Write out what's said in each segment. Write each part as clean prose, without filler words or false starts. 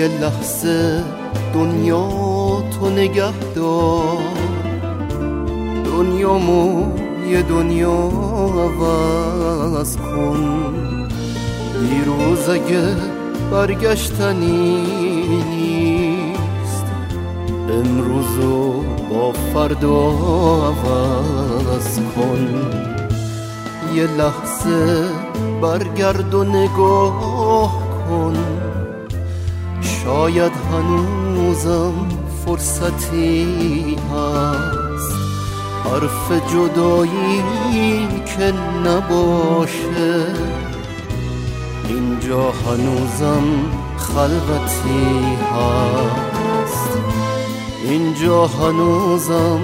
یه لحظه دنیا تو نگه دار، دنیامو یه دنیا عوض کن. دیروز اگه برگشتنی نیست، امروزو با فردا عوض کن. یه لحظه برگرد و نگاه کن، شاید هنوزم فرصتی هست. حرف جدایی که نباشه، اینجا هنوزم خلوتی هست. اینجا هنوزم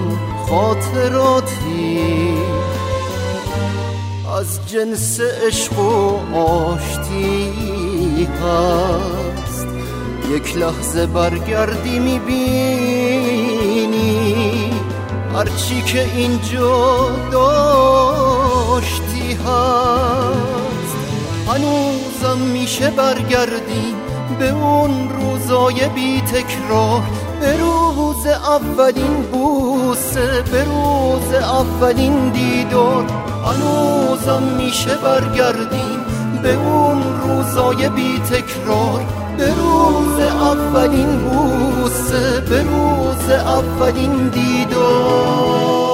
خاطراتی از جنس عشق و آشتی هست. یک لحظه برگردی میبینی هرچی که اینجا داشتی هست. هنوزم میشه برگردی به اون روزای بی تکرار، به روز اولین بوسه، به روز اولین دیدار. هنوزم میشه برگردیم به اون روزای بی تکرار، به روز اولین بوسه، به روز اولین دیدار.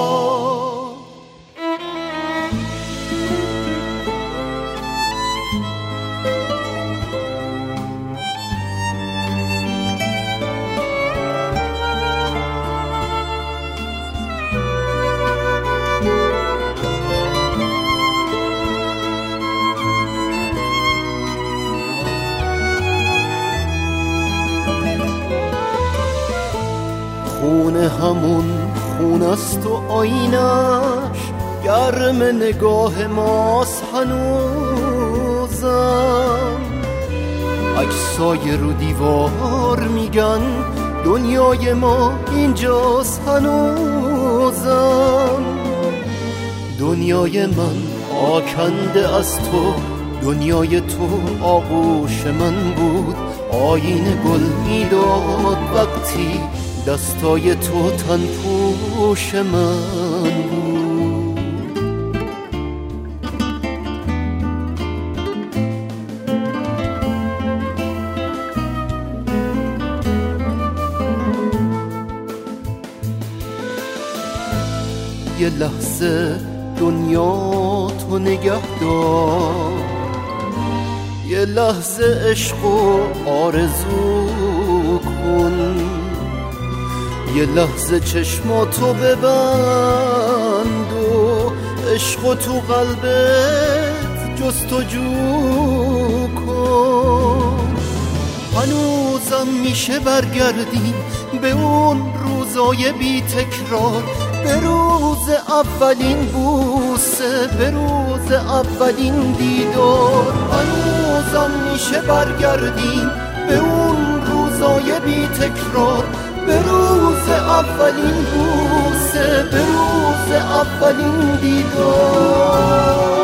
خونه همون خون است و آینش گرم نگاه ماست هنوزم. عکسای رو دیوار میگن دنیای ما اینجاست هنوزم. دنیای من آکنده از تو، دنیای تو آغوش من بود. آینه گل میداد وقتی دستای تو تن پوش من بود. یه لحظه دنیا تو نگه دار، یه لحظه عشق و آرزو کن. یه لحظه چشماتو ببند و عشقو تو قلبت جستجو کن. هنوزم میشه برگردیم به اون روزای بی تکرار، به روز اولین بوسه، به روز اولین دیدار. هنوزم میشه برگردیم به اون روزای بی تکرار، به روز اولین بوسه، به روز اولین دیدار.